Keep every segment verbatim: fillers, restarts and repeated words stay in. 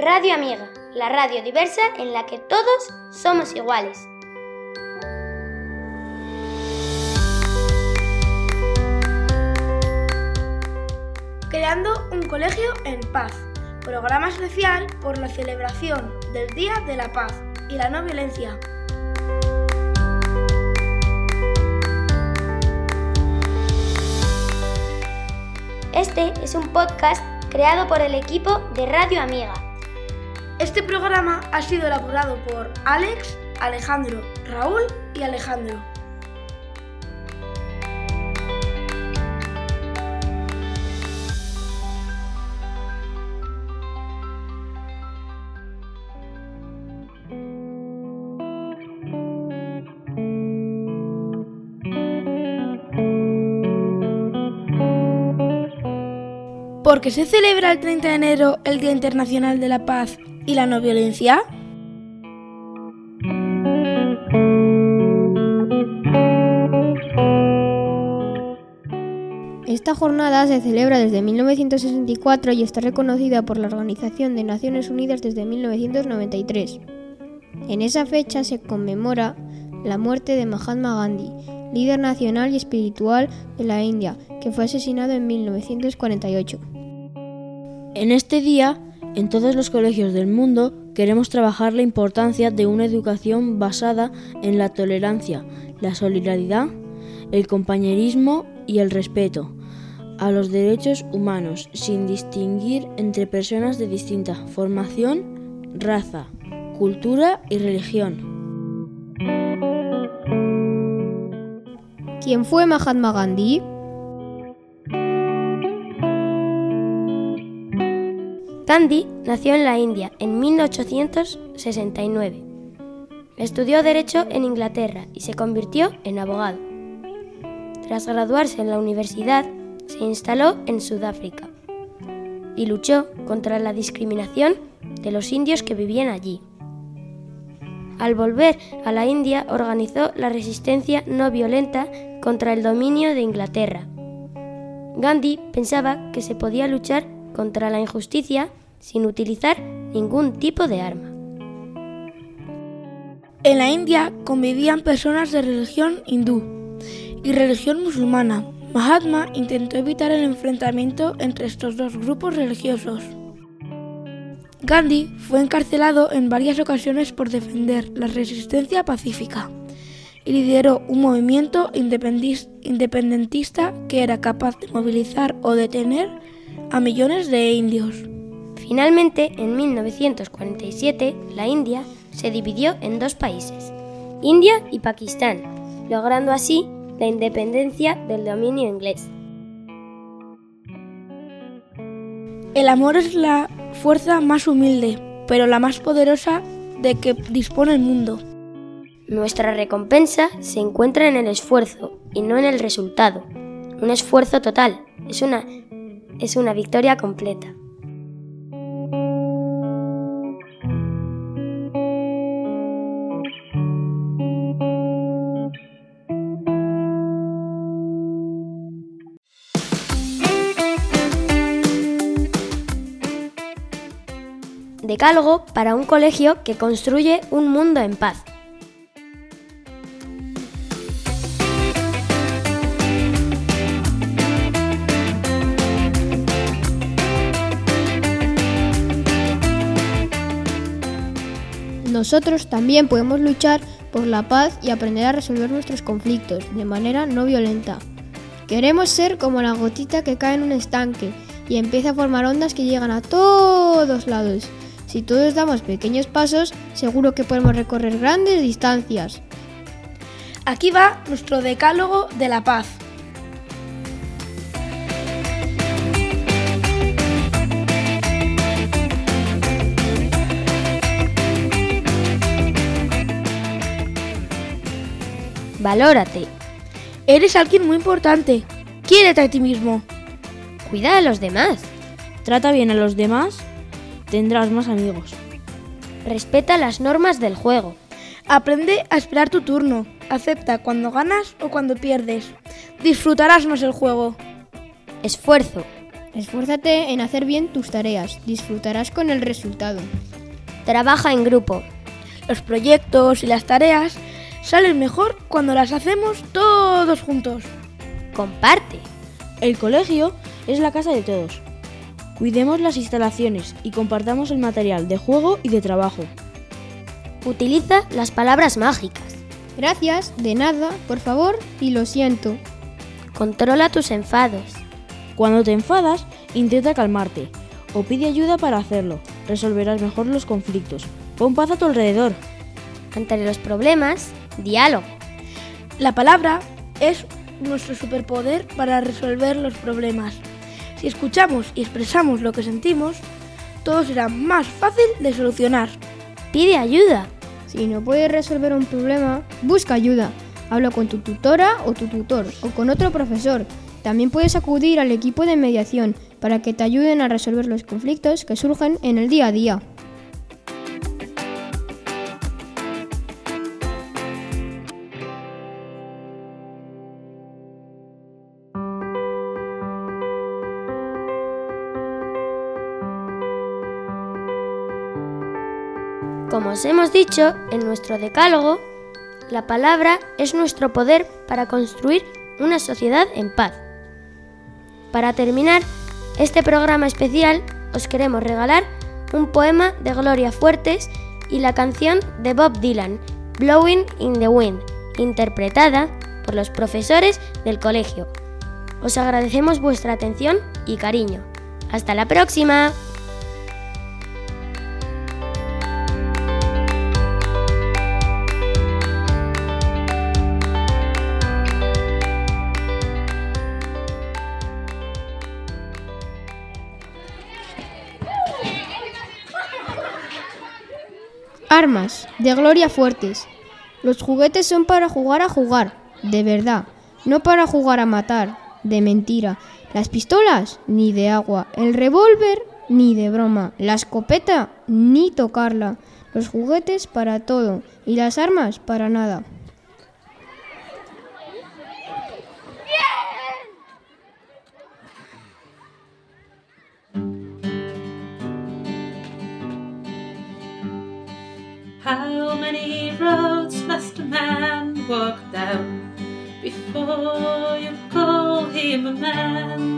Radio Amiga, la radio diversa en la que todos somos iguales. Creando un colegio en paz, programa especial por la celebración del Día de la Paz y la No Violencia. Este es un podcast creado por el equipo de Radio Amiga. Este programa ha sido elaborado por Alex, Alejandro, Raúl y Alejandro. ¿Por qué se celebra el treinta de enero el Día Internacional de la Paz y la No Violencia? Esta jornada se celebra desde mil novecientos sesenta y cuatro y está reconocida por la Organización de Naciones Unidas desde mil novecientos noventa y tres. En esa fecha se conmemora la muerte de Mahatma Gandhi, líder nacional y espiritual de la India, que fue asesinado en mil novecientos cuarenta y ocho. En este día, en todos los colegios del mundo, queremos trabajar la importancia de una educación basada en la tolerancia, la solidaridad, el compañerismo y el respeto a los derechos humanos, sin distinguir entre personas de distinta formación, raza, cultura y religión. ¿Quién fue Mahatma Gandhi? Gandhi nació en la India en mil ochocientos sesenta y nueve. Estudió Derecho en Inglaterra y se convirtió en abogado. Tras graduarse en la universidad, se instaló en Sudáfrica y luchó contra la discriminación de los indios que vivían allí. Al volver a la India, organizó la resistencia no violenta contra el dominio de Inglaterra. Gandhi pensaba que se podía luchar contra la injusticia sin utilizar ningún tipo de arma. En la India convivían personas de religión hindú y religión musulmana. Mahatma intentó evitar el enfrentamiento entre estos dos grupos religiosos. Gandhi fue encarcelado en varias ocasiones por defender la resistencia pacífica y lideró un movimiento independentista que era capaz de movilizar o detener a millones de indios. Finalmente, en mil novecientos cuarenta y siete, la India se dividió en dos países, India y Pakistán, logrando así la independencia del dominio inglés. El amor es la fuerza más humilde, pero la más poderosa de que dispone el mundo. Nuestra recompensa se encuentra en el esfuerzo y no en el resultado. Un esfuerzo total es una, es una victoria completa. Decálogo para un colegio que construye un mundo en paz. Nosotros también podemos luchar por la paz y aprender a resolver nuestros conflictos de manera no violenta. Queremos ser como la gotita que cae en un estanque y empieza a formar ondas que llegan a todos lados. Si todos damos pequeños pasos, seguro que podemos recorrer grandes distancias. Aquí va nuestro decálogo de la paz. Valórate. Eres alguien muy importante. Quiérete a ti mismo. Cuida a los demás. Trata bien a los demás, tendrás más amigos. Respeta las normas del juego. Aprende a esperar tu turno. Acepta cuando ganas o cuando pierdes. Disfrutarás más el juego. Esfuerzo. Esfuérzate en hacer bien tus tareas, disfrutarás con el resultado. Trabaja en grupo. Los proyectos y las tareas salen mejor cuando las hacemos todos juntos. Comparte. El colegio es la casa de todos. Cuidemos las instalaciones y compartamos el material de juego y de trabajo. Utiliza las palabras mágicas. Gracias, de nada, por favor y lo siento. Controla tus enfados. Cuando te enfadas, intenta calmarte o pide ayuda para hacerlo. Resolverás mejor los conflictos. Pon paz a tu alrededor. Ante los problemas, diálogo. La palabra es nuestro superpoder para resolver los problemas. Si escuchamos y expresamos lo que sentimos, todo será más fácil de solucionar. Pide ayuda. Si no puedes resolver un problema, busca ayuda. Habla con tu tutora o tu tutor o con otro profesor. También puedes acudir al equipo de mediación para que te ayuden a resolver los conflictos que surgen en el día a día. Como os hemos dicho en nuestro decálogo, la palabra es nuestro poder para construir una sociedad en paz. Para terminar este programa especial, os queremos regalar un poema de Gloria Fuertes y la canción de Bob Dylan, Blowing in the Wind, interpretada por los profesores del colegio. Os agradecemos vuestra atención y cariño. ¡Hasta la próxima! Armas, de Gloria Fuertes. Los juguetes son para jugar a jugar, de verdad, no para jugar a matar, de mentira. Las pistolas, ni de agua. El revólver, ni de broma. La escopeta, ni tocarla. Los juguetes para todo y las armas para nada. How many roads must a man walk down before you call him a man?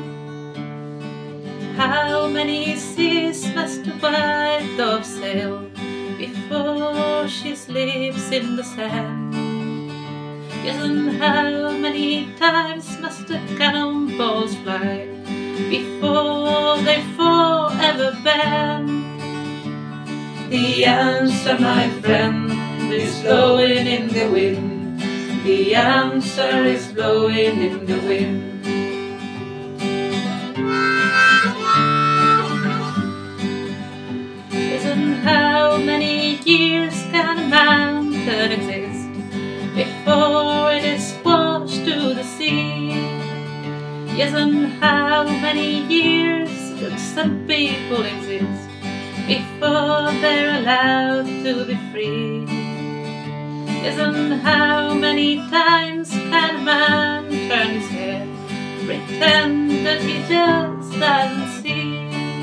How many seas must a white dove sail before she sleeps in the sand? Yes, and how many times must the cannonballs fly before they forever bend? The answer, my friend, is blowing in the wind. The answer is blowing in the wind. Listen, how many years can a mountain exist before it is washed to the sea? Yes, and how many years can some people exist before they're allowed to be free? Yes, and how many times can a man turn his head, pretend that he just doesn't see?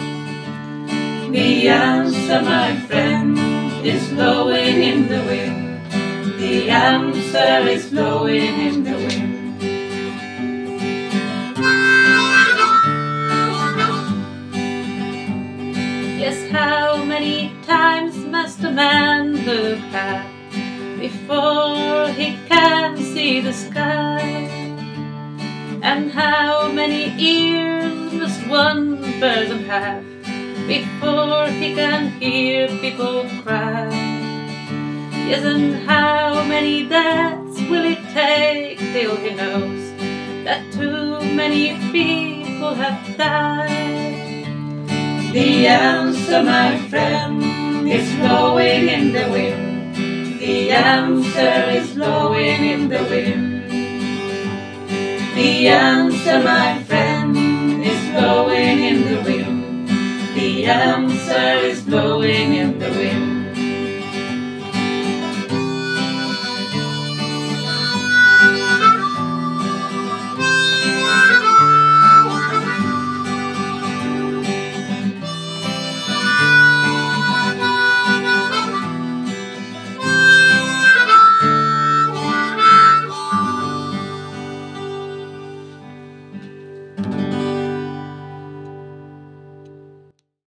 The answer, my friend, is blowing in the wind. The answer is blowing in the wind. Yes, how many times must a man look back before he can see the sky? And how many ears must one person have before he can hear people cry? Yes, and how many deaths will it take till he knows that too many people have died? The answer, my friend, is blowing in the wind. The answer is blowing in the wind. The answer, my friend, is blowing in the wind. The answer is blowing in the wind.